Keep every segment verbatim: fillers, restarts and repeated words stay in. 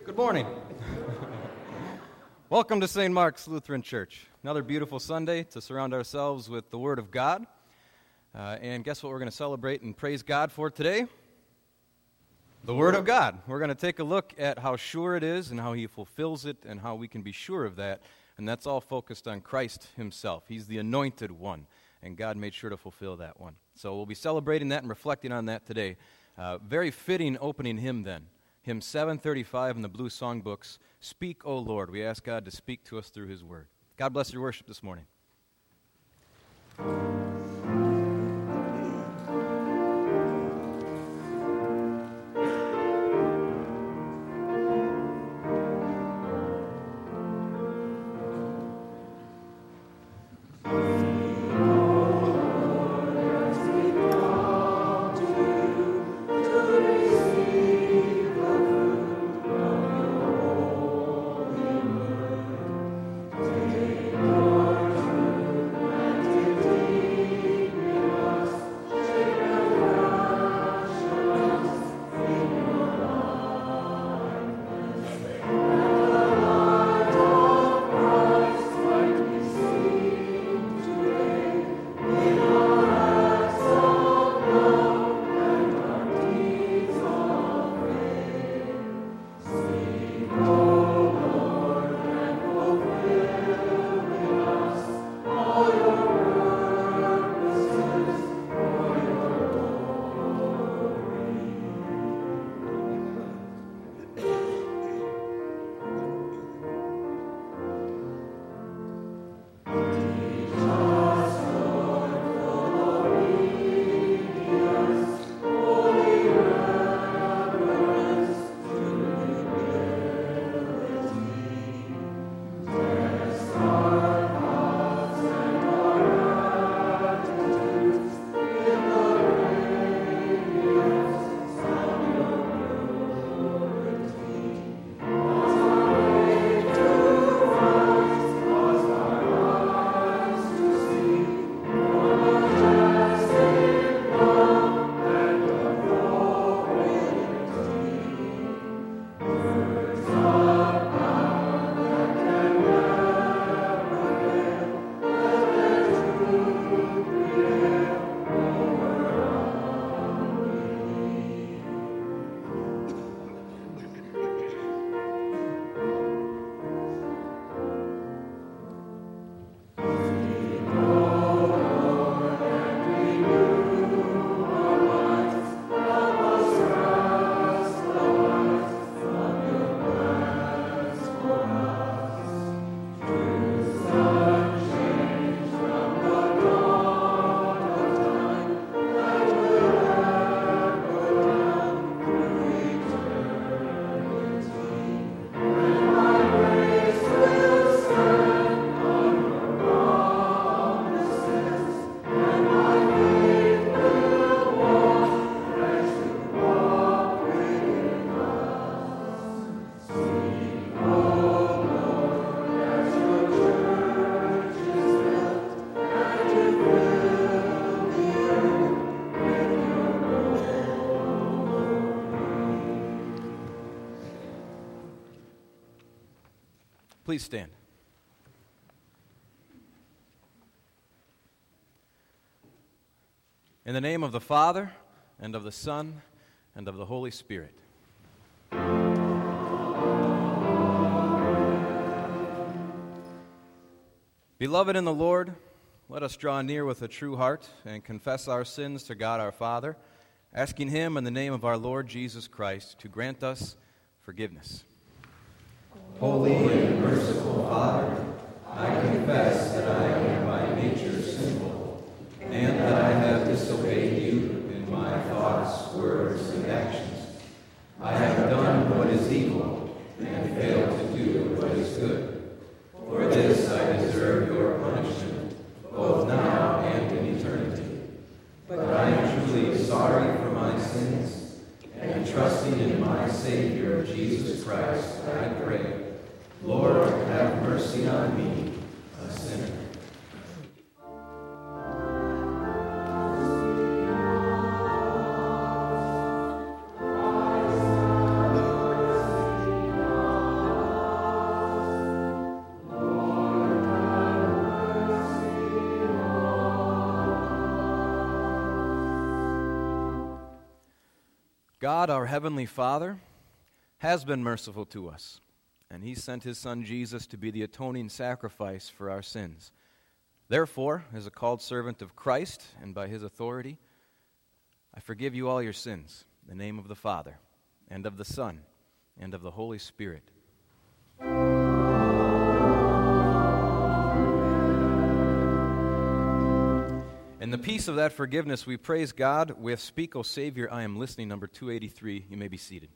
Good morning. Welcome to Saint Mark's Lutheran Church. Another beautiful Sunday to surround ourselves with the Word of God. Uh, and guess what we're going to celebrate and praise God for today? The Word of God. We're going to take a look at how sure it is and how He fulfills it and how we can be sure of that. And that's all focused on Christ Himself. He's the anointed one, and God made sure to fulfill that one. So we'll be celebrating that and reflecting on that today. Uh, very fitting opening hymn then. Hymn seven thirty-five in the Blue Songbooks, Speak, O Lord. We ask God to speak to us through His Word. God bless your worship this morning. Please stand. In the name of the Father, and of the Son, and of the Holy Spirit. Beloved in the Lord, let us draw near with a true heart and confess our sins to God our Father, asking Him in the name of our Lord Jesus Christ to grant us forgiveness. Holy and merciful Father, I confess that I am by nature sinful, and that I have disobeyed you in my thoughts, words, and actions. I have done what is evil, and failed to do what is good. For this I deserve your punishment, both now and in eternity. But I am truly sorry for my sins, and trusting in my Savior, Jesus Christ, I pray, Lord, have mercy on me, a sinner. God, our Heavenly Father, has been merciful to us, and He sent His Son Jesus to be the atoning sacrifice for our sins. Therefore, as a called servant of Christ, and by His authority, I forgive you all your sins, in the name of the Father, and of the Son, and of the Holy Spirit. In the peace of that forgiveness, we praise God with Speak, O Savior, I Am Listening, number two eighty-three. You may be seated.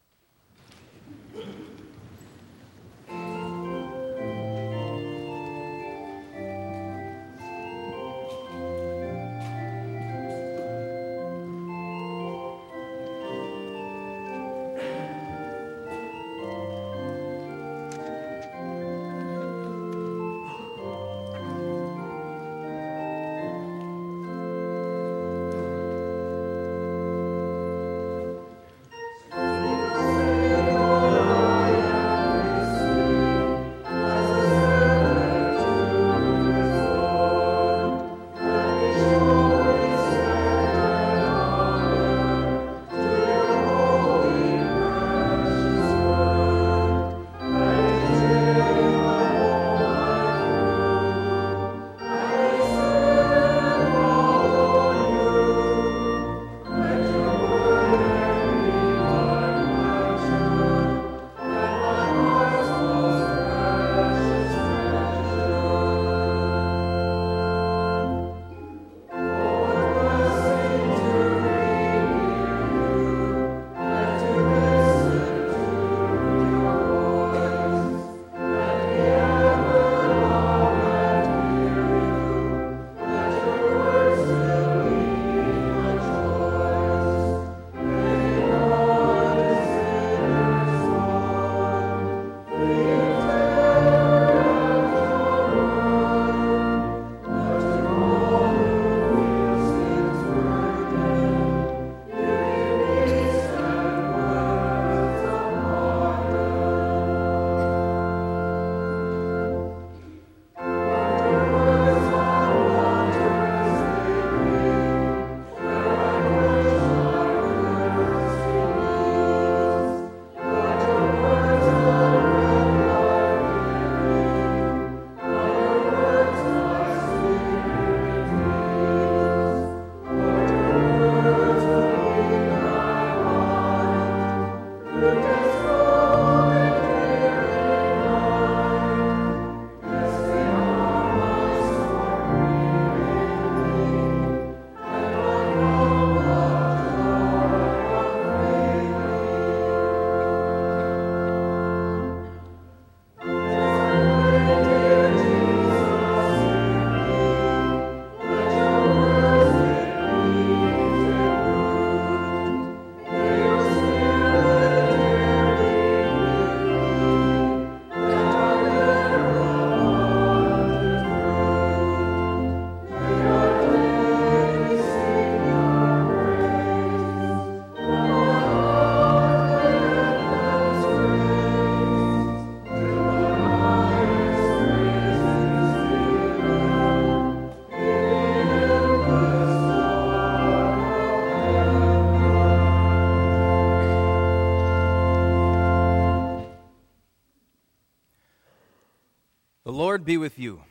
The Lord be with you.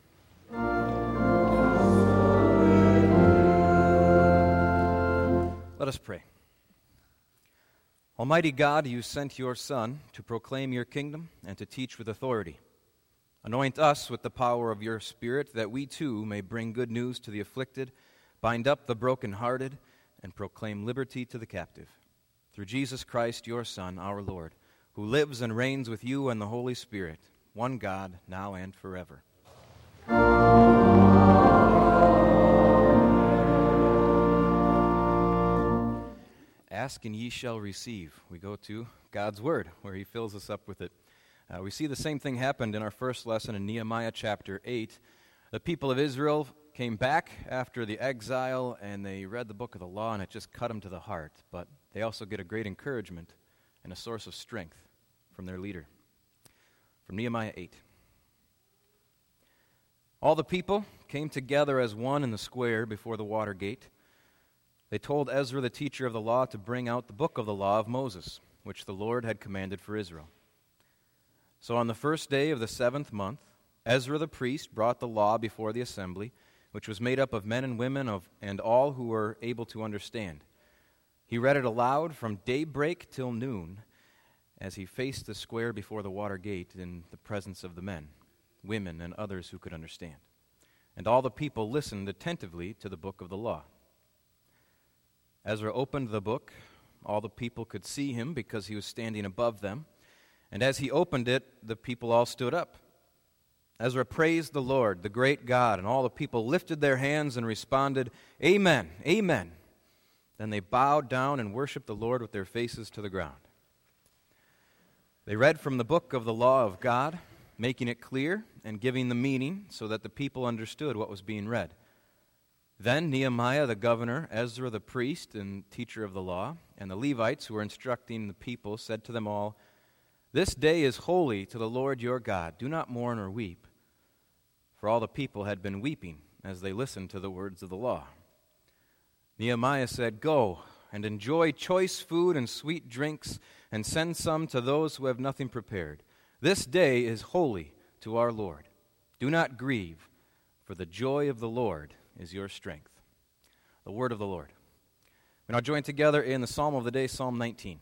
Let us pray. Almighty God, you sent your Son to proclaim your kingdom and to teach with authority. Anoint us with the power of your Spirit, that we too may bring good news to the afflicted, bind up the brokenhearted, and proclaim liberty to the captive. Through Jesus Christ, your Son, our Lord, who lives and reigns with you and the Holy Spirit, one God, now and forever. Ask and ye shall receive. We go to God's Word, where He fills us up with it. Uh, we see the same thing happened in our first lesson in Nehemiah chapter eight. The people of Israel came back after the exile, and they read the book of the law, and it just cut them to the heart. But they also get a great encouragement and a source of strength from their leader. From Nehemiah eight. All the people came together as one in the square before the water gate. they told Ezra, the teacher of the law, to bring out the book of the law of Moses, which the Lord had commanded for Israel. So on the first day of the seventh month, Ezra the priest brought the law before the assembly, which was made up of men and women of, and all who were able to understand. He read it aloud from daybreak till noon, as he faced the square before the water gate in the presence of the men, women, and others who could understand. And all the people listened attentively to the book of the law. Ezra opened the book. All the people could see him because he was standing above them. And as he opened it, the people all stood up. Ezra praised the Lord, the great God, and all the people lifted their hands and responded, "Amen, amen." Then they bowed down and worshiped the Lord with their faces to the ground. They read from the book of the law of God, making it clear and giving the meaning so that the people understood what was being read. Then Nehemiah the governor, Ezra the priest and teacher of the law, and the Levites who were instructing the people said to them all, "This day is holy to the Lord your God. Do not mourn or weep." For all the people had been weeping as they listened to the words of the law. Nehemiah said, "Go and enjoy choice food and sweet drinks, and send some to those who have nothing prepared. This day is holy to our Lord. Do not grieve, for the joy of the Lord is your strength." The word of the Lord. We now join together in the psalm of the day, Psalm nineteen.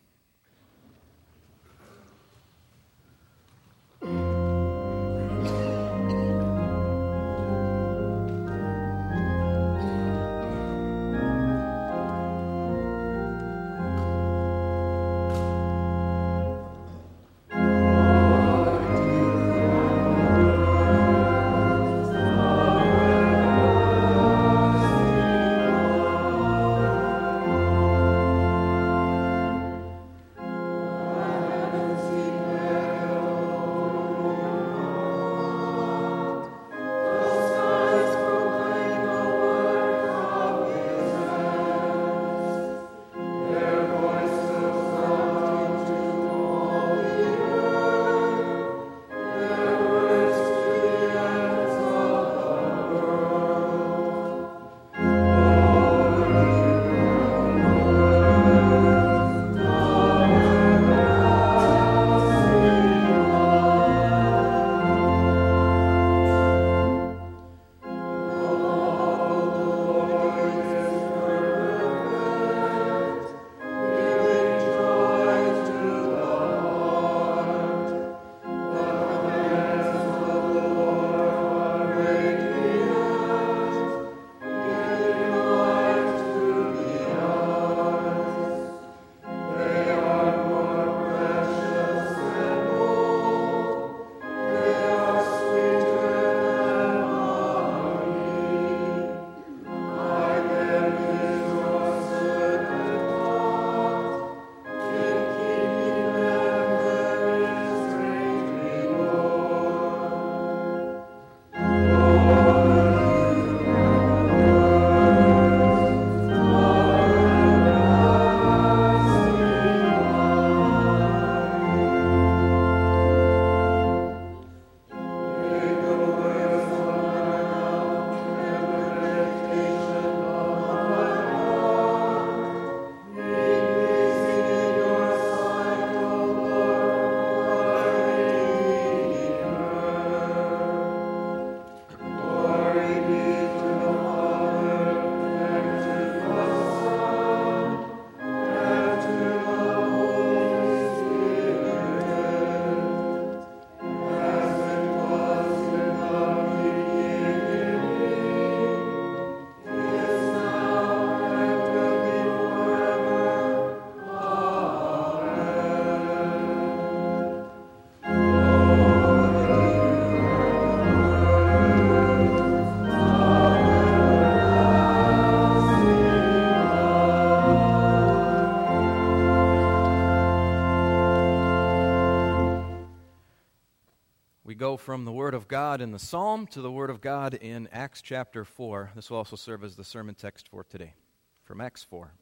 go from the Word of God in the Psalm to the Word of God in Acts chapter four. This will also serve as the sermon text for today, from Acts four.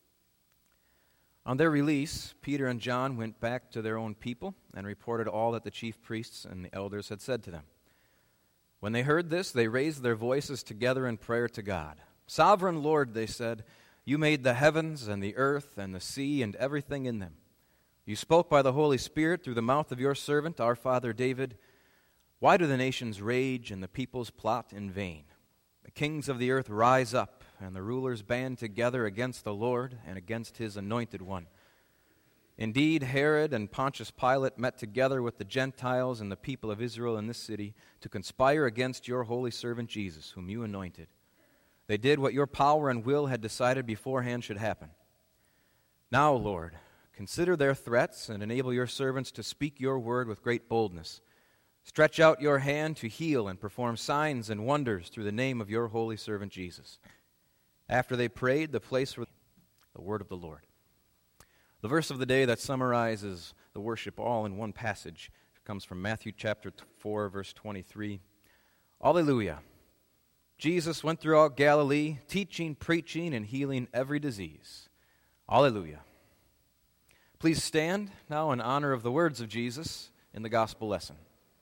On their release, Peter and John went back to their own people and reported all that the chief priests and the elders had said to them. When they heard this, they raised their voices together in prayer to God. "Sovereign Lord," they said, You made the heavens and the earth and the sea and everything in them. You spoke by the Holy Spirit through the mouth of your servant, our father David. Why do the nations rage and the peoples plot in vain? The kings of the earth rise up, and the rulers band together against the Lord and against his anointed one. Indeed, Herod and Pontius Pilate met together with the Gentiles and the people of Israel in this city to conspire against your holy servant Jesus, whom you anointed. They did what your power and will had decided beforehand should happen. Now, Lord, consider their threats and enable your servants to speak your word with great boldness. Stretch out your hand to heal and perform signs and wonders through the name of your holy servant Jesus. After they prayed, the place was the word of the Lord. The verse of the day that summarizes the worship all in one passage comes from Matthew chapter four, verse twenty-three. Alleluia. Jesus went throughout Galilee, teaching, preaching, and healing every disease. Alleluia. Please stand now in honor of the words of Jesus in the gospel lesson.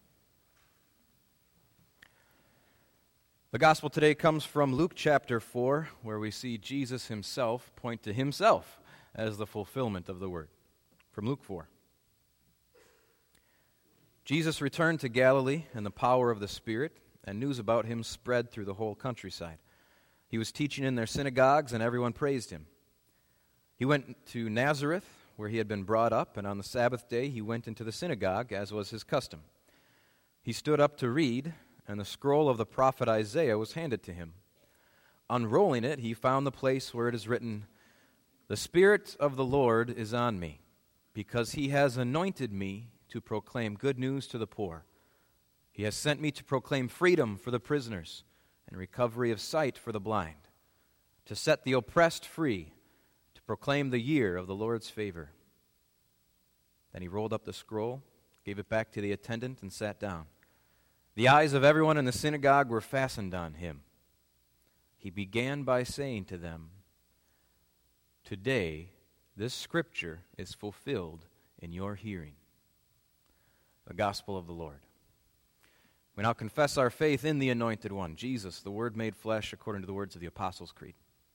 The gospel today comes from Luke chapter four, where we see Jesus himself point to himself as the fulfillment of the word. From Luke four. Jesus returned to Galilee in the power of the Spirit, and news about him spread through the whole countryside. He was teaching in their synagogues, and everyone praised him. He went to Nazareth, where he had been brought up, and on the Sabbath day he went into the synagogue, as was his custom. He stood up to read, and the scroll of the prophet Isaiah was handed to him. Unrolling it, he found the place where it is written, "The Spirit of the Lord is on me, because he has anointed me to proclaim good news to the poor. He has sent me to proclaim freedom for the prisoners and recovery of sight for the blind, to set the oppressed free, to proclaim the year of the Lord's favor." Then he rolled up the scroll, gave it back to the attendant, and sat down. The eyes of everyone in the synagogue were fastened on him. He began by saying to them, "Today this scripture is fulfilled in your hearing." The gospel of the Lord. We now confess our faith in the Anointed One, Jesus, the Word made flesh, according to the words of the Apostles' Creed.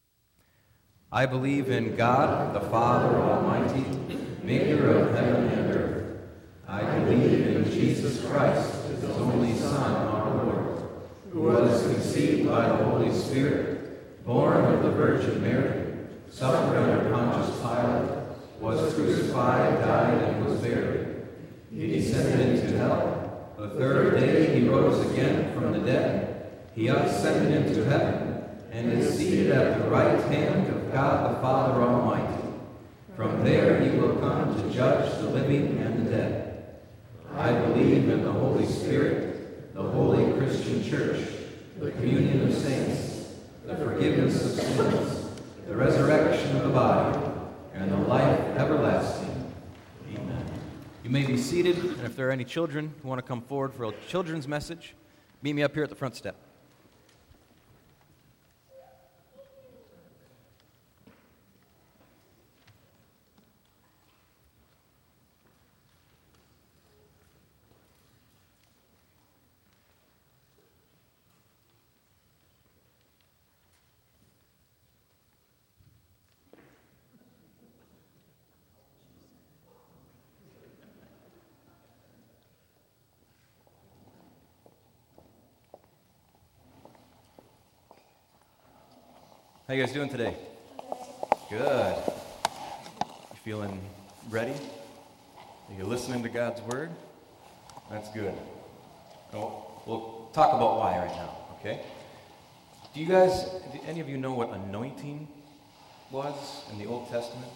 I believe in God, the Father Almighty, maker of heaven and earth. I believe in Jesus Christ, his only Son, our Lord, who was conceived by the Holy Spirit, born of the Virgin Mary, suffered under Pontius Pilate, was crucified, died, and was buried. He descended into hell. The third day he rose again from the dead. He ascended into heaven and is seated at the right hand of God the Father Almighty. From there he will come to judge the living and the dead. I believe in the Holy Spirit, the holy Christian church, the communion of saints, the forgiveness of sins, the resurrection of the body, and the life everlasting. You may be seated, and if there are any children who want to come forward for a children's message, meet me up here at the front step. How you guys doing today? Good. You feeling ready? Are you listening to God's Word? That's good. Well, we'll talk about why right now, okay? Do you guys, do any of you know what anointing was in the Old Testament?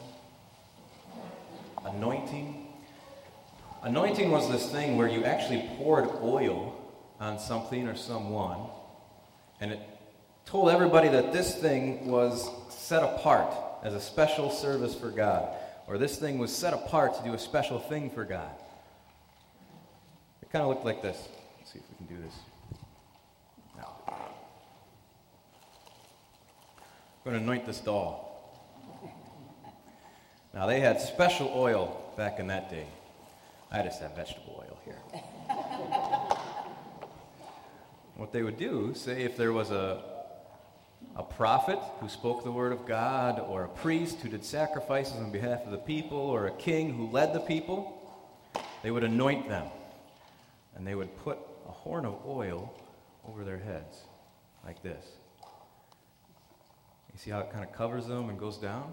Anointing? Anointing was this thing where you actually poured oil on something or someone, and it told everybody that this thing was set apart as a special service for God, or this thing was set apart to do a special thing for God. It kind of looked like this. Let's see if we can do this. Now, I'm going to anoint this doll. Now, they had special oil back in that day. I just have vegetable oil here. What they would do, say if there was a a prophet who spoke the word of God, or a priest who did sacrifices on behalf of the people, or a king who led the people, they would anoint them, and they would put a horn of oil over their heads, like this. You see how it kind of covers them and goes down?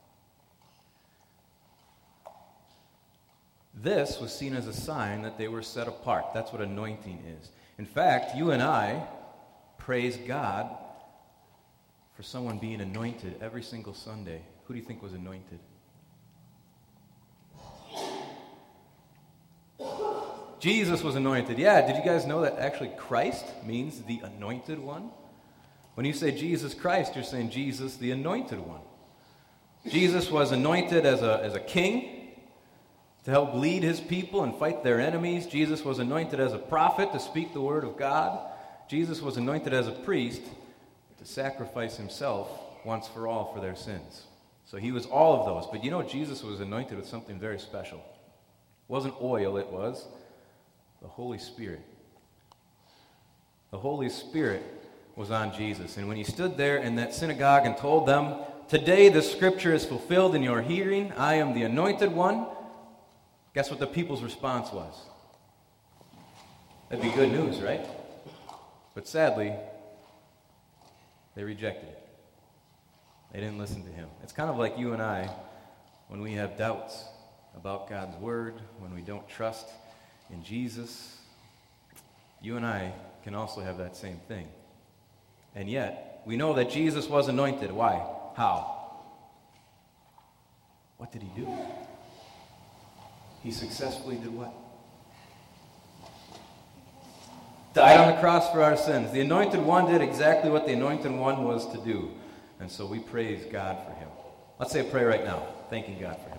This was seen as a sign that they were set apart. That's what anointing is. In fact, you and I praise God for someone being anointed every single Sunday. Who do you think was anointed? Jesus was anointed. Yeah, did you guys know that actually Christ means the anointed one? When you say Jesus Christ, you're saying Jesus, the anointed one. Jesus was anointed as a, as a king to help lead his people and fight their enemies. Jesus was anointed as a prophet to speak the word of God. Jesus was anointed as a priest to sacrifice himself once for all for their sins. So he was all of those. But you know, Jesus was anointed with something very special. It wasn't oil, it was the Holy Spirit. The Holy Spirit was on Jesus. And when he stood there in that synagogue and told them, "Today the scripture is fulfilled in your hearing. I am the anointed one," guess what the people's response was? That'd be good news, right? But sadly, they rejected it. They didn't listen to him. It's kind of like you and I when we have doubts about God's word, when we don't trust in Jesus. You and I can also have that same thing. And yet, we know that Jesus was anointed. Why? How? What did he do? He successfully did what? Died on the cross for our sins. The anointed one did exactly what the anointed one was to do. And so we praise God for him. Let's say a prayer right now, thanking God for him.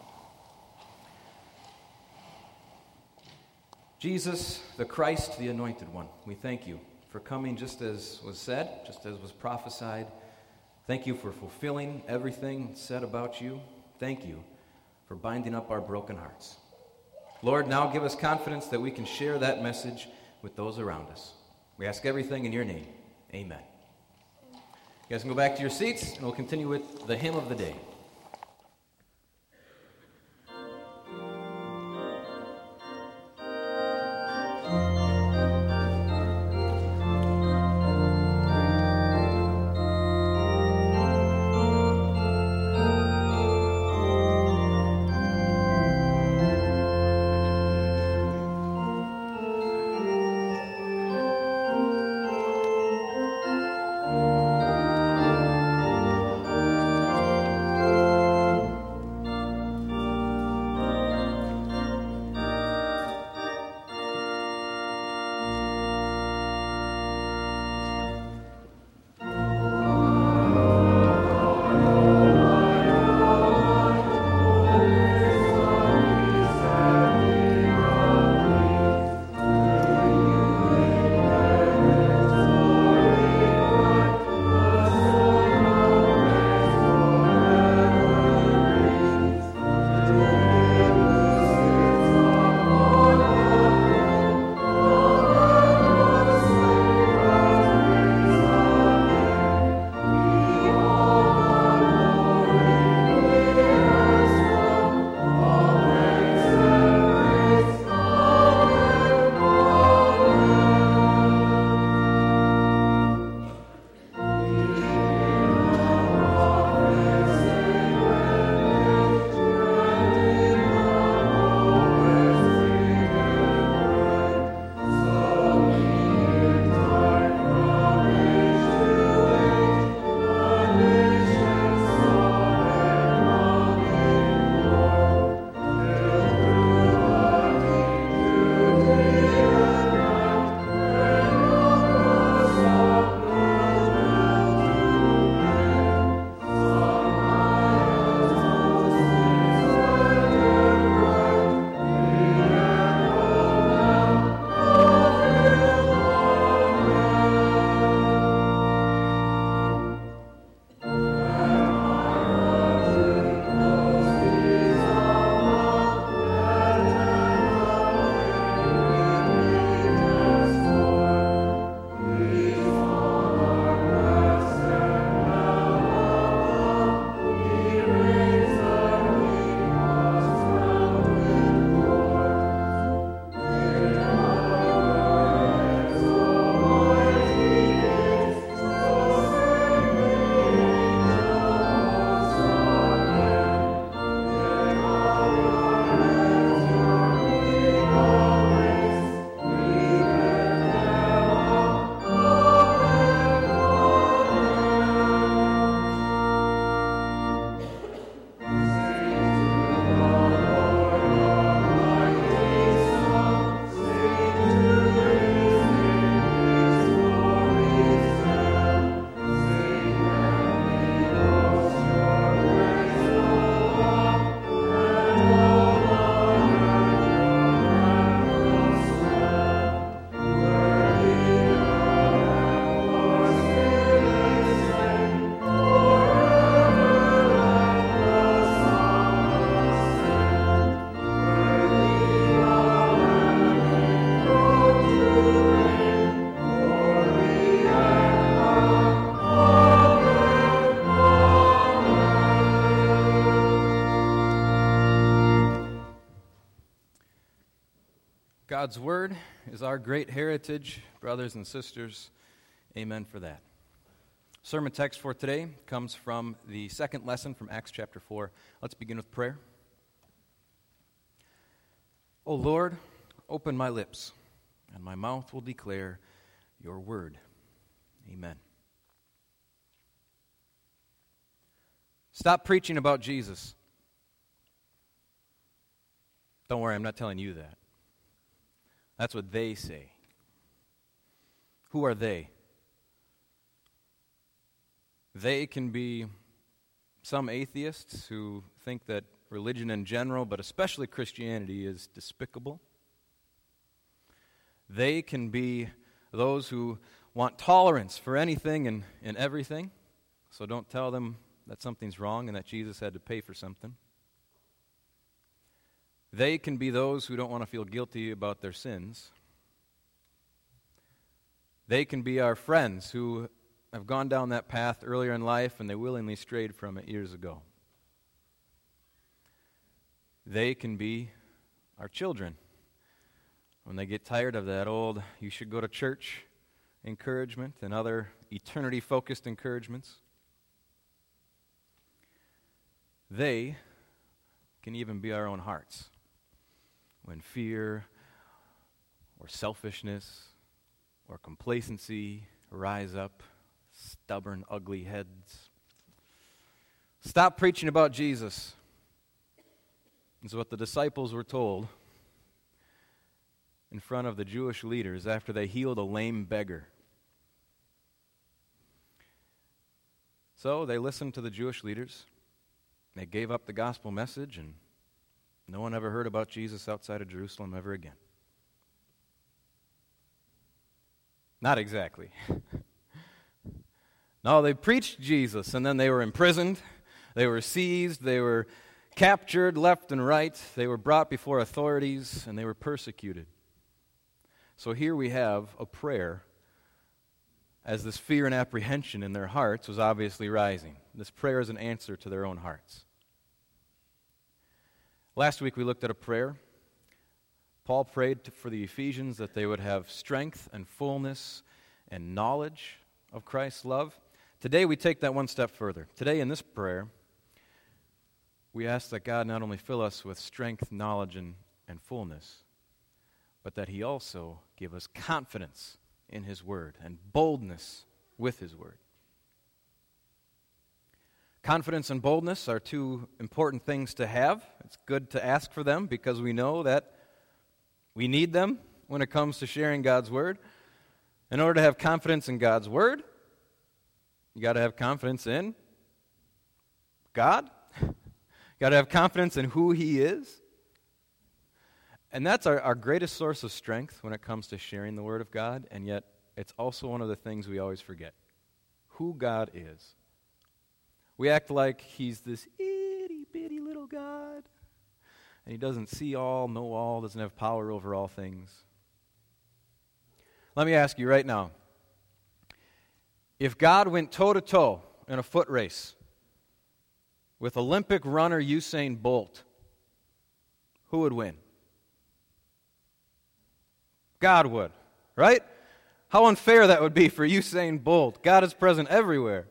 Jesus, the Christ, the anointed one, we thank you for coming just as was said, just as was prophesied. Thank you for fulfilling everything said about you. Thank you for binding up our broken hearts. Lord, now give us confidence that we can share that message with those around us. We ask everything in your name. Amen. You guys can go back to your seats, and we'll continue with the hymn of the day. God's Word is our great heritage, brothers and sisters. Amen for that. Sermon text for today comes from the second lesson from Acts chapter four. Let's begin with prayer. O Lord, open my lips, and my mouth will declare your word. Amen. Stop preaching about Jesus. Don't worry, I'm not telling you that. That's what they say. Who are they? They can be some atheists who think that religion in general, but especially Christianity, is despicable. They can be those who want tolerance for anything and, and everything, so don't tell them that something's wrong and that Jesus had to pay for something. They can be those who don't want to feel guilty about their sins. They can be our friends who have gone down that path earlier in life and they willingly strayed from it years ago. They can be our children when they get tired of that old, you should go to church encouragement and other eternity-focused encouragements. They can even be our own hearts when fear or selfishness or complacency rise up, stubborn, ugly heads. Stop preaching about Jesus. Is what the disciples were told in front of the Jewish leaders after they healed a lame beggar. So they listened to the Jewish leaders. They gave up the gospel message, and no one ever heard about Jesus outside of Jerusalem ever again. Not exactly. No, they preached Jesus, and then they were imprisoned, they were seized, they were captured left and right, they were brought before authorities, and they were persecuted. So here we have a prayer as this fear and apprehension in their hearts was obviously rising. This prayer is an answer to their own hearts. Last week we looked at a prayer. Paul prayed for the Ephesians that they would have strength and fullness and knowledge of Christ's love. Today we take that one step further. Today in this prayer, we ask that God not only fill us with strength, knowledge, and, and fullness, but that He also give us confidence in His Word and boldness with His Word. Confidence and boldness are two important things to have. It's good to ask for them because we know that we need them when it comes to sharing God's Word. In order to have confidence in God's Word, you got to have confidence in God. You got to have confidence in who He is. And that's our, our greatest source of strength when it comes to sharing the Word of God, and yet it's also one of the things we always forget. Who God is. We act like He's this itty-bitty little God, and He doesn't see all, know all, doesn't have power over all things. Let me ask you right now, if God went toe-to-toe in a foot race with Olympic runner Usain Bolt, who would win? God would, right? How unfair that would be for Usain Bolt. God is present everywhere.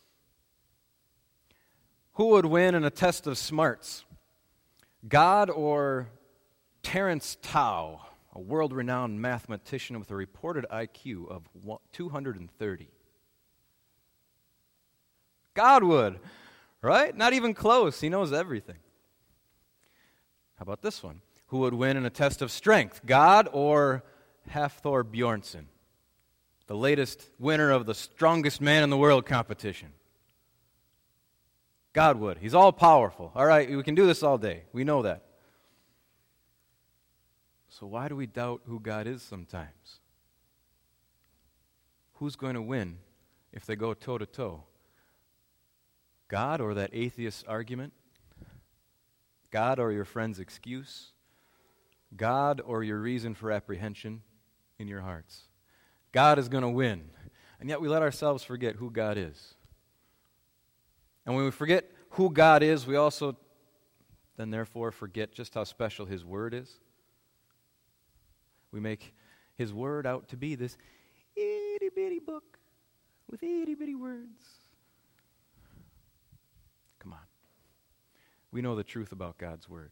Who would win in a test of smarts? God or Terence Tao, a world-renowned mathematician with a reported I Q of two hundred thirty? God would, right? Not even close. He knows everything. How about this one? Who would win in a test of strength? God or Hafthor Bjornsson, the latest winner of the Strongest Man in the World competition? God would. He's all-powerful. All right, we can do this all day. We know that. So why do we doubt who God is sometimes? Who's going to win if they go toe-to-toe? God or that atheist argument? God or your friend's excuse? God or your reason for apprehension in your hearts? God is going to win. And yet we let ourselves forget who God is. And when we forget who God is, we also then therefore forget just how special His Word is. We make His Word out to be this itty-bitty book with itty-bitty words. Come on. We know the truth about God's Word.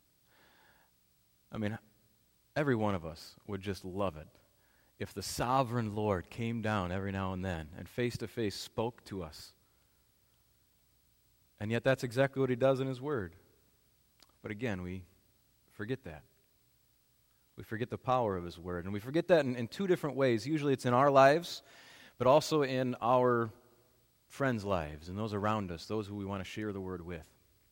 I mean, every one of us would just love it if the sovereign Lord came down every now and then and face-to-face spoke to us. And yet that's exactly what He does in His Word. But again, we forget that. We forget the power of His Word. And we forget that in, in two different ways. Usually it's in our lives, but also in our friends' lives and those around us, those who we want to share the Word with.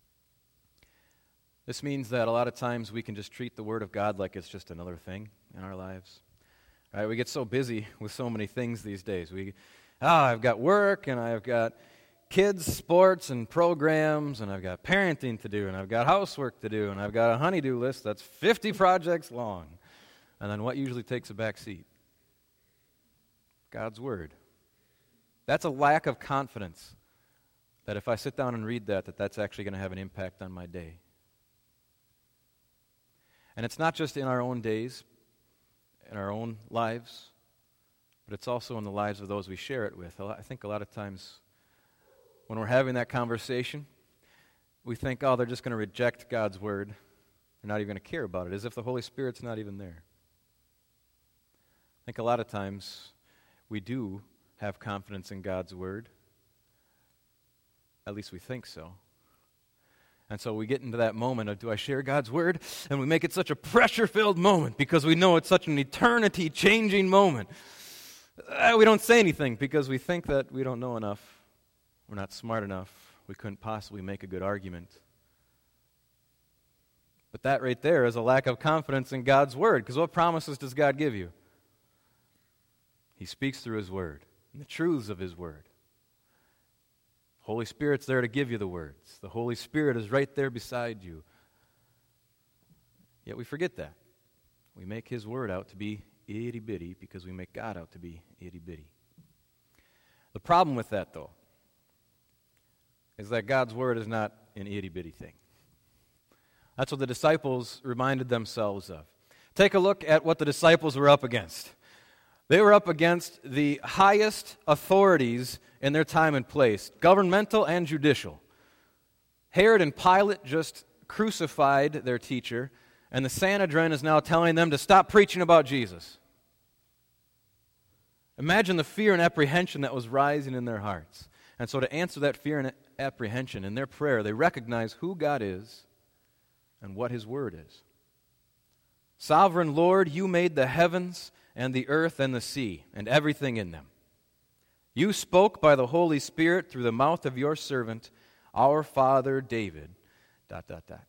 This means that a lot of times we can just treat the Word of God like it's just another thing in our lives. Right? We get so busy with so many things these days. We, ah, I've got work, and I've got kids, sports, and programs, and I've got parenting to do, and I've got housework to do, and I've got a honey-do list that's fifty projects long. And then what usually takes a back seat? God's Word. That's a lack of confidence that if I sit down and read that, that that's actually going to have an impact on my day. And it's not just in our own days, in our own lives, but it's also in the lives of those we share it with. I think a lot of times when we're having that conversation, we think, oh, they're just going to reject God's Word. They're not even going to care about it, as if the Holy Spirit's not even there. I think a lot of times we do have confidence in God's Word. At least we think so. And so we get into that moment of, do I share God's Word? And we make it such a pressure-filled moment because we know it's such an eternity-changing moment. Uh, we don't say anything because we think that we don't know enough. We're not smart enough. We couldn't possibly make a good argument. But that right there is a lack of confidence in God's Word, because what promises does God give you? He speaks through His Word, and the truths of His Word. Holy Spirit's there to give you the words. The Holy Spirit is right there beside you. Yet we forget that. We make His Word out to be itty-bitty because we make God out to be itty-bitty. The problem with that, though, is that God's Word is not an itty-bitty thing. That's what the disciples reminded themselves of. Take a look at what the disciples were up against. They were up against the highest authorities in their time and place, governmental and judicial. Herod and Pilate just crucified their teacher, and the Sanhedrin is now telling them to stop preaching about Jesus. Imagine the fear and apprehension that was rising in their hearts. And so to answer that fear and apprehension in their prayer, they recognize who God is and what His Word is. Sovereign Lord, You made the heavens and the earth and the sea and everything in them. You spoke by the Holy Spirit through the mouth of Your servant, our father David. Dot, dot, dot.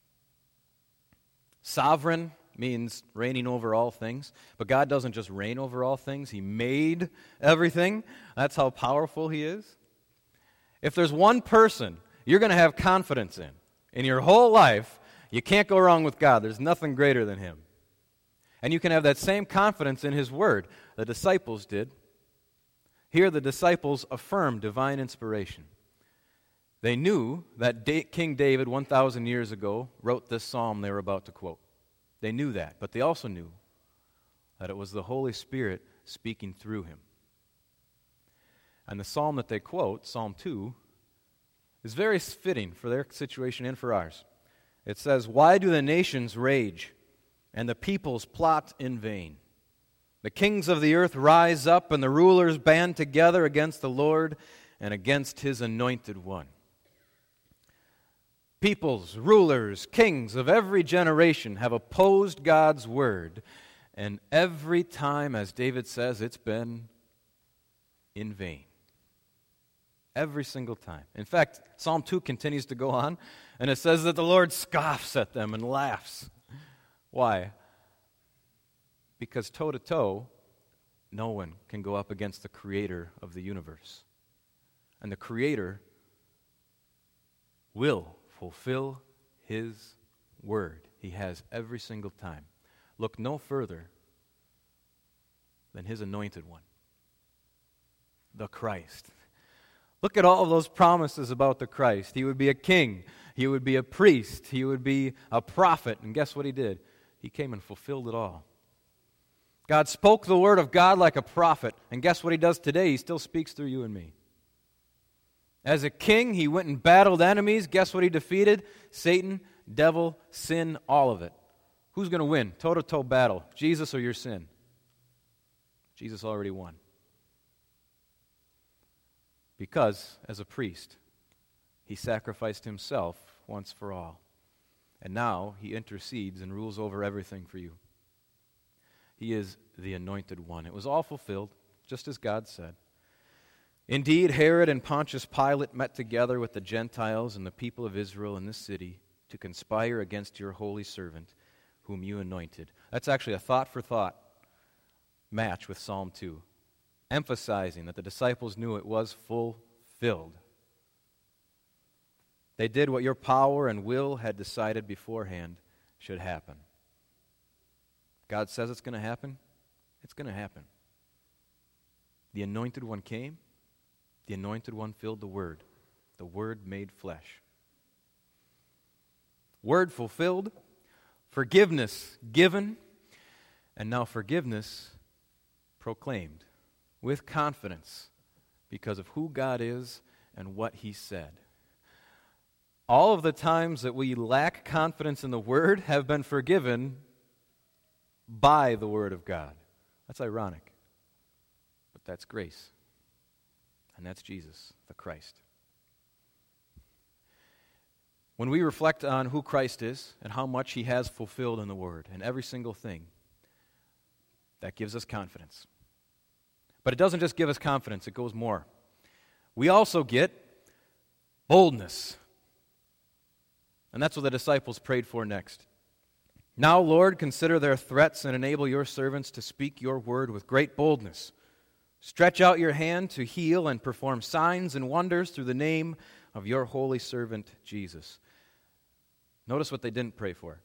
Sovereign means reigning over all things, but God doesn't just reign over all things. He made everything. That's how powerful He is. If there's one person you're going to have confidence in, in your whole life, you can't go wrong with God. There's nothing greater than Him. And you can have that same confidence in His Word. The disciples did. Here the disciples affirmed divine inspiration. They knew that da- King David one thousand years ago wrote this psalm they were about to quote. They knew that, but they also knew that it was the Holy Spirit speaking through him. And the psalm that they quote, Psalm two, is very fitting for their situation and for ours. It says, "Why do the nations rage and the peoples plot in vain? The kings of the earth rise up and the rulers band together against the Lord and against His anointed one." Peoples, rulers, kings of every generation have opposed God's word, and every time, as David says, it's been in vain. Every single time. In fact, Psalm two continues to go on, and it says that the Lord scoffs at them and laughs. Why? Because toe-to-toe, no one can go up against the Creator of the universe. And the Creator will fulfill His word. He has every single time. Look no further than His anointed one, the Christ. Look at all of those promises about the Christ. He would be a king. He would be a priest. He would be a prophet. And guess what He did? He came and fulfilled it all. God spoke the word of God like a prophet, and guess what he does today? He still speaks through you and me. As a king, he went and battled enemies. Guess what he defeated? Satan, devil, sin, all of it. Who's going to win? Toe-to-toe battle. Jesus or your sin? Jesus already won. Because, as a priest, he sacrificed himself once for all. And now he intercedes and rules over everything for you. He is the anointed one. It was all fulfilled, just as God said. Indeed, Herod and Pontius Pilate met together with the Gentiles and the people of Israel in this city to conspire against your holy servant, whom you anointed. That's actually a thought-for-thought match with Psalm two, emphasizing that the disciples knew it was fulfilled. They did what your power and will had decided beforehand should happen. God says it's going to happen. It's going to happen. The anointed one came. The anointed one filled the Word. The Word made flesh. Word fulfilled. Forgiveness given. And now forgiveness proclaimed with confidence because of who God is and what He said. All of the times that we lack confidence in the Word have been forgiven by the Word of God. That's ironic. But that's grace. And that's Jesus, the Christ. When we reflect on who Christ is and how much He has fulfilled in the Word and every single thing, that gives us confidence. But it doesn't just give us confidence, it goes more. We also get boldness. And that's what the disciples prayed for next. Now, Lord, consider their threats and enable your servants to speak your word with great boldness. Stretch out your hand to heal and perform signs and wonders through the name of your holy servant, Jesus. Notice what they didn't pray for.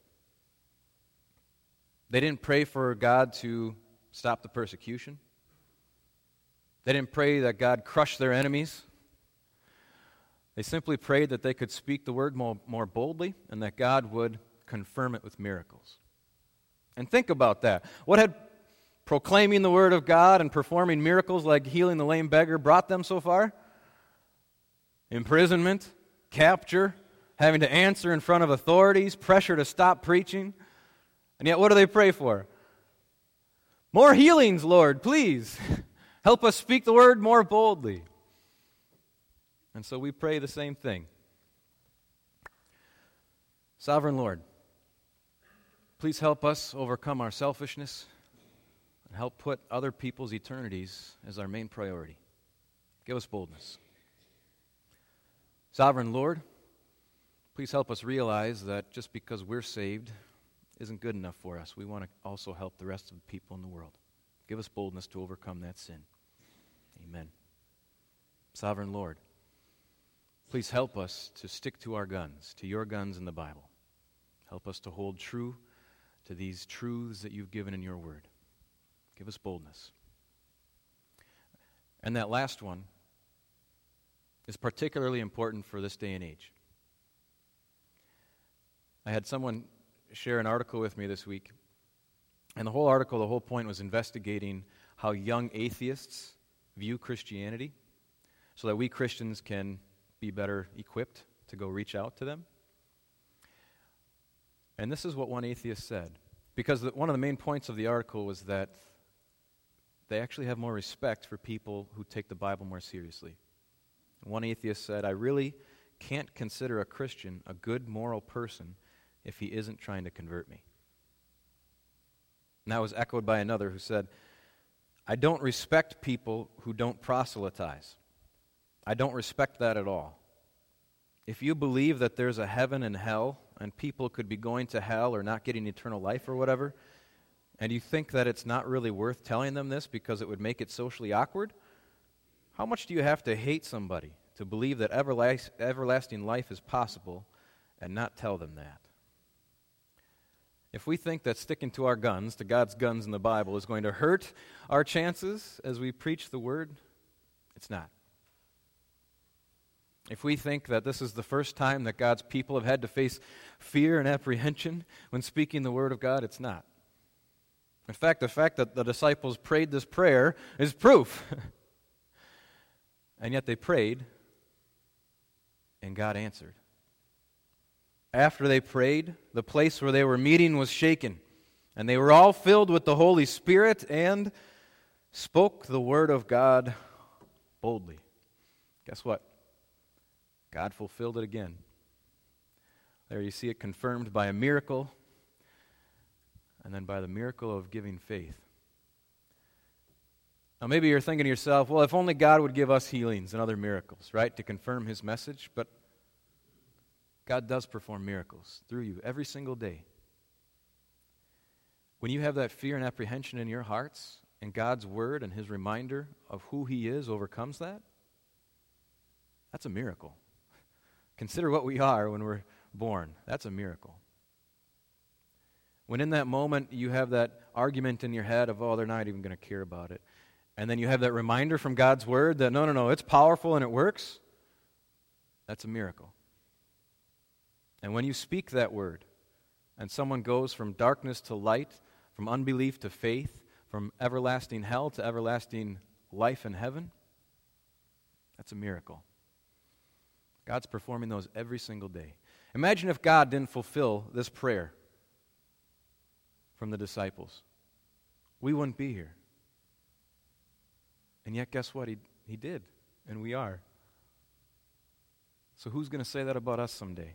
They didn't pray for God to stop the persecution. They didn't pray that God crush their enemies. They simply prayed that they could speak the word more, more boldly and that God would confirm it with miracles. And think about that. What had proclaiming the word of God and performing miracles like healing the lame beggar brought them so far? Imprisonment, capture, having to answer in front of authorities, pressure to stop preaching. And yet what do they pray for? More healings, Lord, please. Help us speak the word more boldly. And so we pray the same thing. Sovereign Lord, please help us overcome our selfishness and help put other people's eternities as our main priority. Give us boldness. Sovereign Lord, please help us realize that just because we're saved isn't good enough for us. We want to also help the rest of the people in the world. Give us boldness to overcome that sin. Amen. Sovereign Lord, please help us to stick to our guns, to your guns in the Bible. Help us to hold true to these truths that you've given in your word. Give us boldness. And that last one is particularly important for this day and age. I had someone share an article with me this week, and the whole article, the whole point was investigating how young atheists view Christianity so that we Christians can be better equipped to go reach out to them. And this is what one atheist said. Because the, one of the main points of the article was that they actually have more respect for people who take the Bible more seriously. One atheist said, I really can't consider a Christian a good moral person if he isn't trying to convert me. And that was echoed by another who said, I don't respect people who don't proselytize. I don't respect that at all. If you believe that there's a heaven and hell, and people could be going to hell or not getting eternal life or whatever, and you think that it's not really worth telling them this because it would make it socially awkward, how much do you have to hate somebody to believe that everlast- everlasting life is possible and not tell them that? If we think that sticking to our guns, to God's guns in the Bible, is going to hurt our chances as we preach the Word, it's not. If we think that this is the first time that God's people have had to face fear and apprehension when speaking the Word of God, it's not. In fact, the fact that the disciples prayed this prayer is proof. And yet they prayed, and God answered. After they prayed, the place where they were meeting was shaken, and they were all filled with the Holy Spirit and spoke the word of God boldly. Guess what? God fulfilled it again. There you see it confirmed by a miracle, and then by the miracle of giving faith. Now maybe you're thinking to yourself, well, if only God would give us healings and other miracles, right, to confirm His message, but God does perform miracles through you every single day. When you have that fear and apprehension in your hearts, and God's word and His reminder of who He is overcomes that, that's a miracle. Consider what we are when we're born. That's a miracle. When in that moment you have that argument in your head of, oh, they're not even going to care about it, and then you have that reminder from God's word that, no, no, no, it's powerful and it works, that's a miracle. And when you speak that word, and someone goes from darkness to light, from unbelief to faith, from everlasting hell to everlasting life in heaven, that's a miracle. God's performing those every single day. Imagine if God didn't fulfill this prayer from the disciples. We wouldn't be here. And yet, guess what? He, he did, and we are. So who's going to say that about us someday?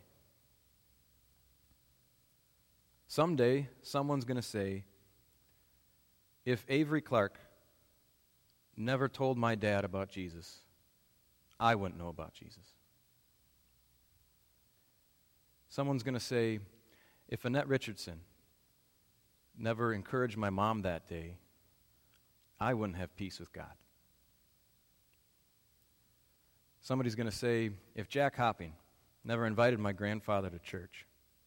Someday, someone's going to say, if Avery Clark never told my dad about Jesus, I wouldn't know about Jesus. Someone's going to say, if Annette Richardson never encouraged my mom that day, I wouldn't have peace with God. Somebody's going to say, if Jack Hopping never invited my grandfather to church,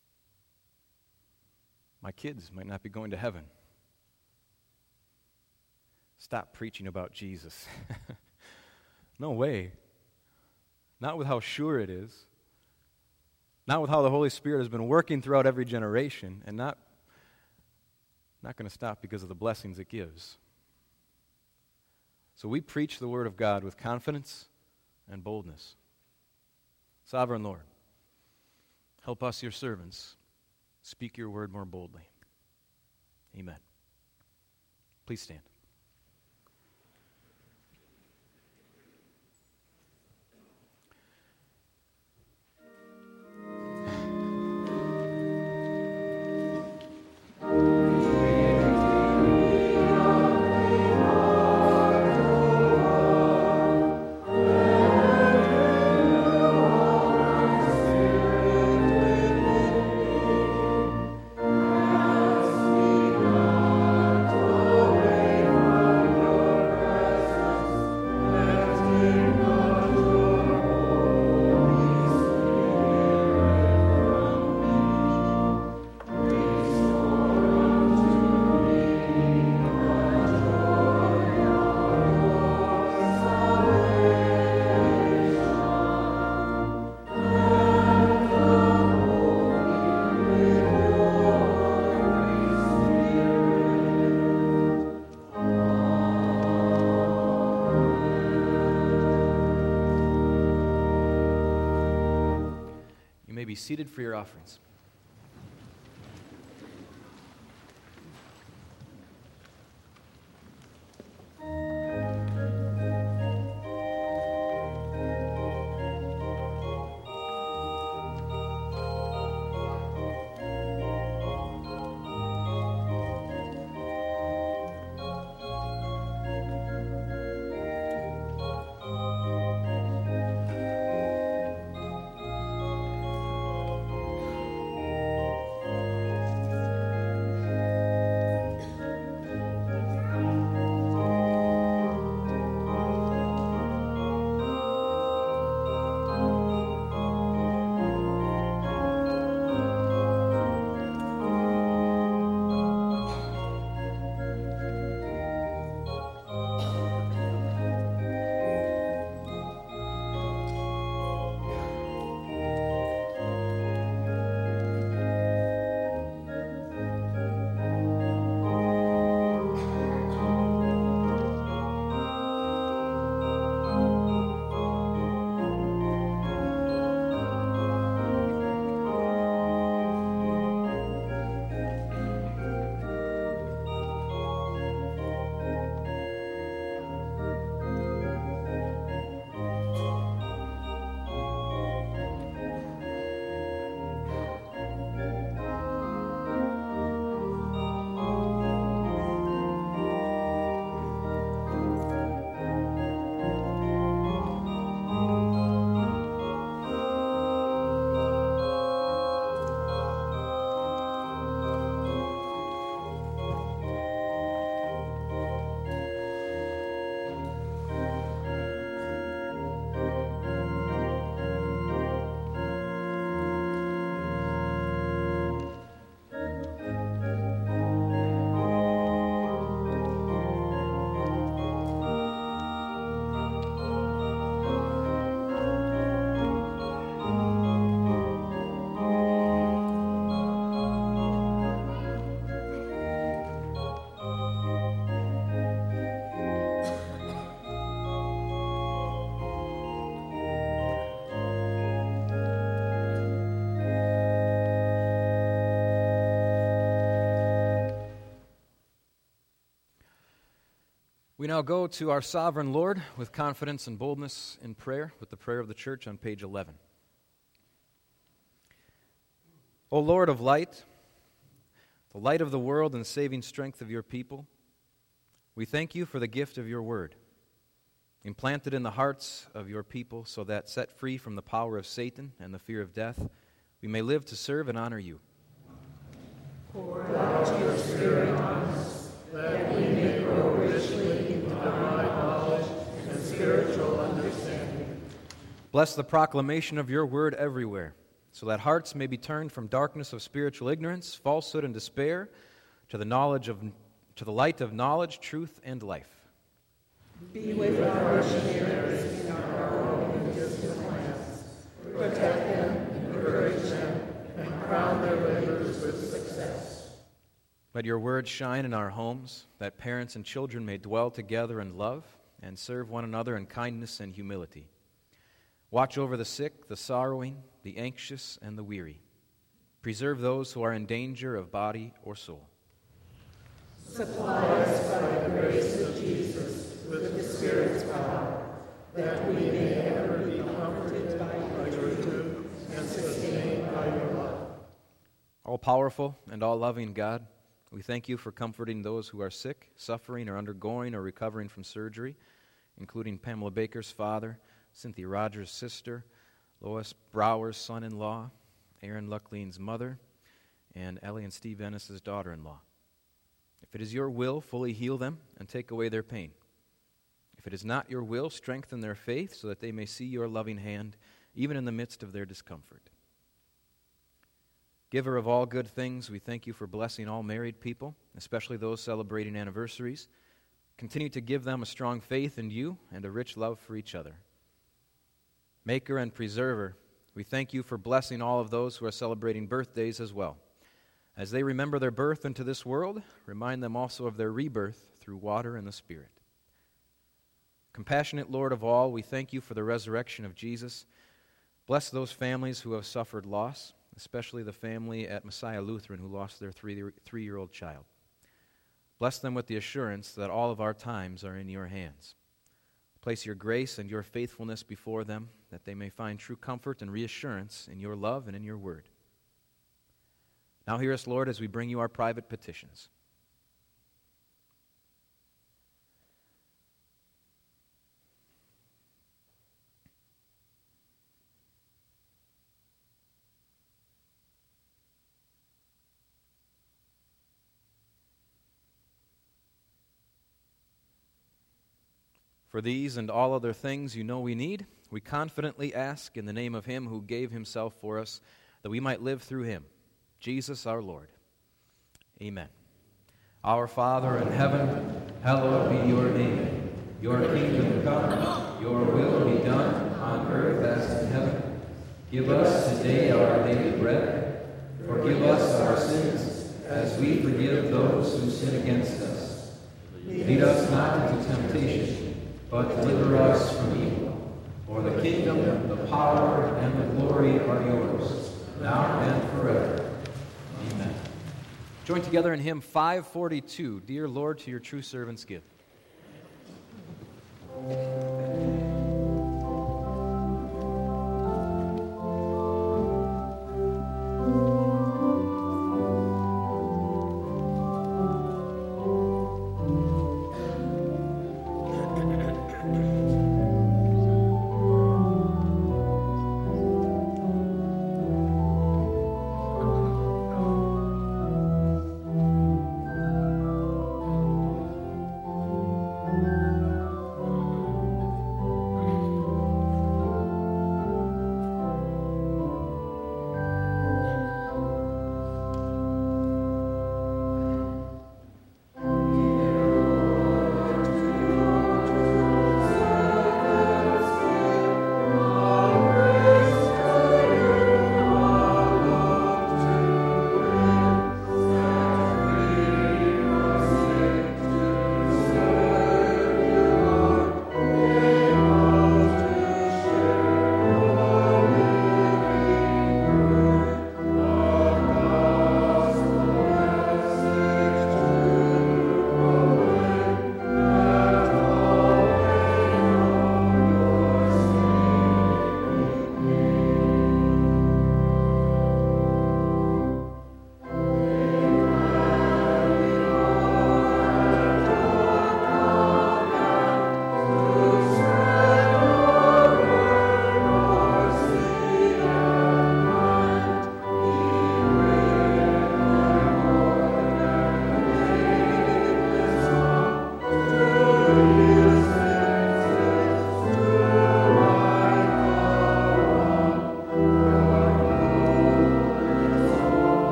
my kids might not be going to heaven. Stop preaching about Jesus. No way. Not with how sure it is. Not with how the Holy Spirit has been working throughout every generation, and not, not going to stop because of the blessings it gives. So we preach the Word of God with confidence and boldness. Sovereign Lord, help us, your servants, speak your word more boldly. Amen. Please stand. Be seated for your offerings. We now go to our sovereign Lord with confidence and boldness in prayer, with the prayer of the church on page eleven. O Lord of light, the light of the world and saving strength of your people, we thank you for the gift of your word, implanted in the hearts of your people so that, set free from the power of Satan and the fear of death, we may live to serve and honor you. Pour out your Spirit on us, that we may grow richly in divine knowledge and spiritual understanding. Bless the proclamation of your word everywhere, so that hearts may be turned from darkness of spiritual ignorance, falsehood, and despair to the knowledge of, to the light of knowledge, truth, and life. Be with our missionaries in our own and distant lands. Protect them, encourage them, and crown their labors with success. Let your word shine in our homes, that parents and children may dwell together in love and serve one another in kindness and humility. Watch over the sick, the sorrowing, the anxious, and the weary. Preserve those who are in danger of body or soul. Supply us by the grace of Jesus with the Spirit's power, that we may ever be comforted by your truth and sustained by your love. All-powerful and all-loving God, we thank you for comforting those who are sick, suffering, or undergoing or recovering from surgery, including Pamela Baker's father, Cynthia Rogers' sister, Lois Brower's son-in-law, Aaron Lucklean's mother, and Ellie and Steve Ennis's daughter-in-law. If it is your will, fully heal them and take away their pain. If it is not your will, strengthen their faith so that they may see your loving hand even in the midst of their discomfort. Giver of all good things, we thank you for blessing all married people, especially those celebrating anniversaries. Continue to give them a strong faith in you and a rich love for each other. Maker and preserver, we thank you for blessing all of those who are celebrating birthdays as well. As they remember their birth into this world, remind them also of their rebirth through water and the Spirit. Compassionate Lord of all, we thank you for the resurrection of Jesus. Bless those families who have suffered loss, especially the family at Messiah Lutheran who lost their three, three-year-old child. Bless them with the assurance that all of our times are in your hands. Place your grace and your faithfulness before them, that they may find true comfort and reassurance in your love and in your word. Now hear us, Lord, as we bring you our private petitions. For these and all other things you know we need, we confidently ask in the name of him who gave himself for us, that we might live through him, Jesus our Lord. Amen. Our Father in heaven, hallowed be your name. Your kingdom come, your will be done on earth as in heaven. Give us today our daily bread. Forgive us our sins, as we forgive those who sin against us. Lead us not into temptation, but deliver us from evil. For the kingdom, the power, and the glory are yours, now and forever. Amen. Join together in hymn five forty-two, Dear Lord, to your true servants give.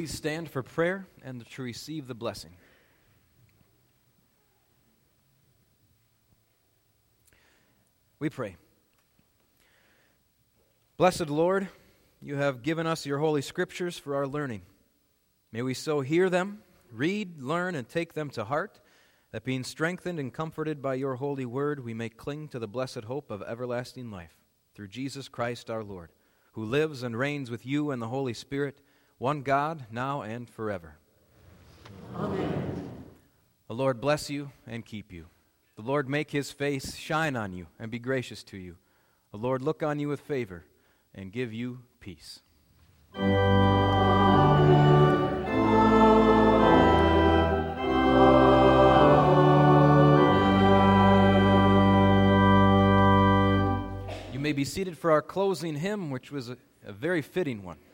please stand for prayer and to receive the blessing. We pray. Blessed Lord, you have given us your holy scriptures for our learning. May we so hear them, read, learn, and take them to heart, that being strengthened and comforted by your holy word, we may cling to the blessed hope of everlasting life, through Jesus Christ our Lord, who lives and reigns with you and the Holy Spirit, one God, now and forever. Amen. The Lord bless you and keep you. The Lord make his face shine on you and be gracious to you. The Lord look on you with favor and give you peace. You may be seated for our closing hymn, which was a, a very fitting one.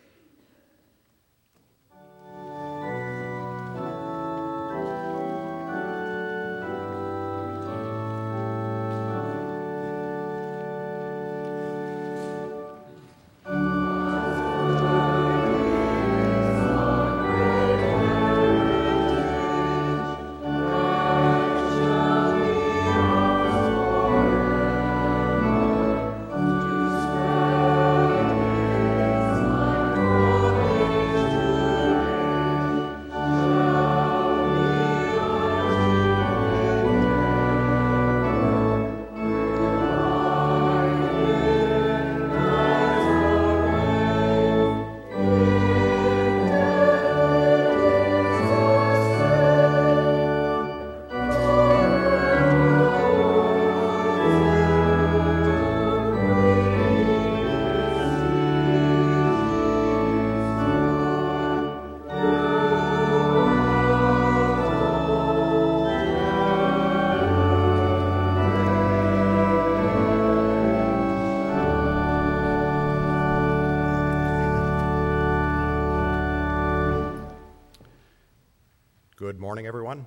Good morning, everyone.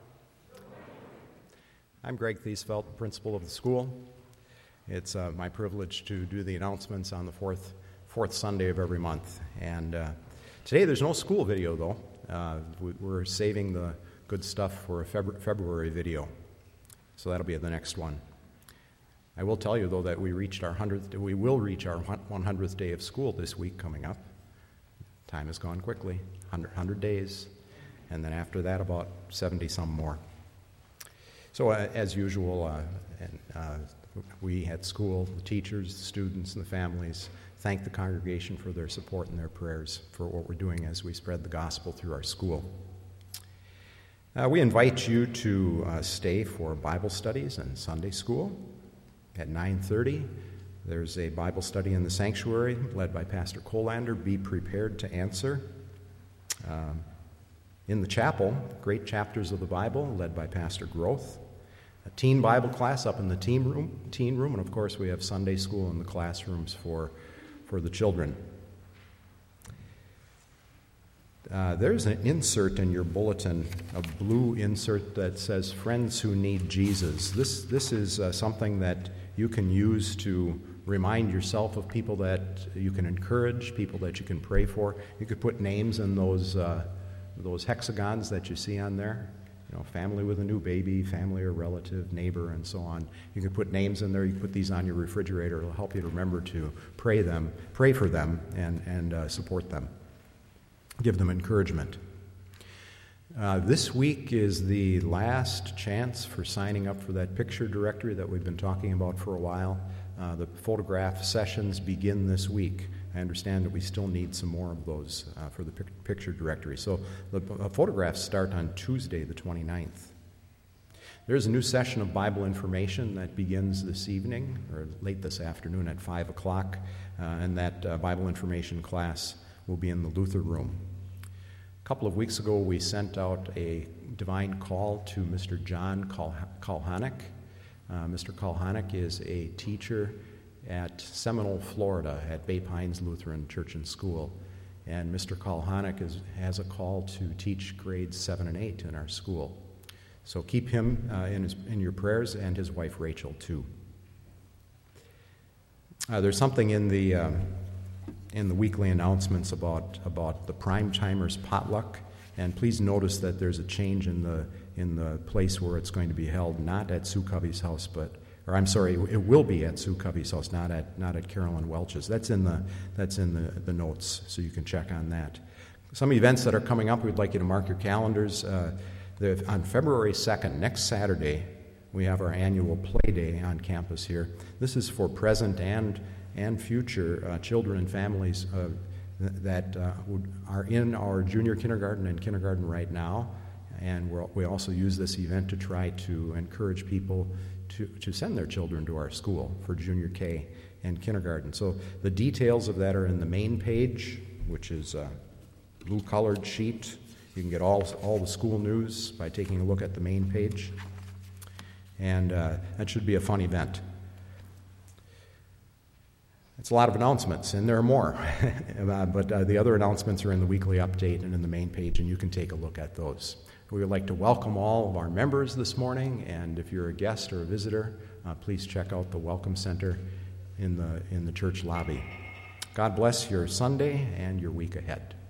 I'm Greg Thiesfeld, principal of the school. It's uh, my privilege to do the announcements on the fourth fourth Sunday of every month. And uh, today there's no school video, though. Uh, we, we're saving the good stuff for a February, February video, so that'll be the next one. I will tell you, though, that we reached our hundredth. We will reach our one hundredth day of school this week coming up. Time has gone quickly. one hundred days. And then after that, about seventy some more. So uh, as usual, uh, and, uh, we at school, the teachers, the students, and the families, thank the congregation for their support and their prayers for what we're doing as we spread the gospel through our school. Uh, we invite you to uh, stay for Bible studies and Sunday school. At nine thirty, there's a Bible study in the sanctuary led by Pastor Colander. Be prepared to answer. Um, In the chapel, great chapters of the Bible led by Pastor Groth. A teen Bible class up in the teen room, teen room, and of course we have Sunday school in the classrooms for, for the children. Uh, there's an insert in your bulletin, a blue insert that says Friends Who Need Jesus. This, this is uh, something that you can use to remind yourself of people that you can encourage, people that you can pray for. You could put names in those uh, those hexagons that you see on there, you know, family with a new baby, family or relative, neighbor, and so on. You can put names in there. You can put these on your refrigerator. It'll help you to remember to pray them, pray for them, and and uh, support them. Give them encouragement. Uh, this week is the last chance for signing up for that picture directory that we've been talking about for a while. Uh, the photograph sessions begin this week. I understand that we still need some more of those uh, for the pic- picture directory. So the uh, photographs start on Tuesday, the twenty-ninth. There's a new session of Bible information that begins this evening, or late this afternoon at five o'clock, uh, and that uh, Bible information class will be in the Luther room. A couple of weeks ago, we sent out a divine call to Mister John Kalhanek. Uh, Mister Kalhanek is a teacher at Seminole, Florida, at Bay Pines Lutheran Church and School. And Mister Kalhanek is, has a call to teach grades seven and eight in our school. So keep him uh, in, his, in your prayers, and his wife Rachel, too. Uh, there's something in the um, in the weekly announcements about, about the Prime Timers potluck. And please notice that there's a change in the in the place where it's going to be held, not at Sue Covey's house, but or I'm sorry, it will be at Sue Covey's house, not at not at Carolyn Welch's. That's in the that's in the, the notes, so you can check on that. Some events that are coming up, we'd like you to mark your calendars. Uh, the, on February second, next Saturday, we have our annual play day on campus here. This is for present and and future uh, children and families uh, that uh, would, are in our junior kindergarten and kindergarten right now. And we're, we also use this event to try to encourage people to, to send their children to our school for junior K and kindergarten. So the details of that are in the main page, which is a blue-colored sheet. You can get all, all the school news by taking a look at the main page. And uh, that should be a fun event. It's a lot of announcements, and there are more. uh, but uh, the other announcements are in the weekly update and in the main page, and you can take a look at those. We would like to welcome all of our members this morning, and if you're a guest or a visitor, uh, please check out the Welcome Center in the in the church lobby. God bless your Sunday and your week ahead.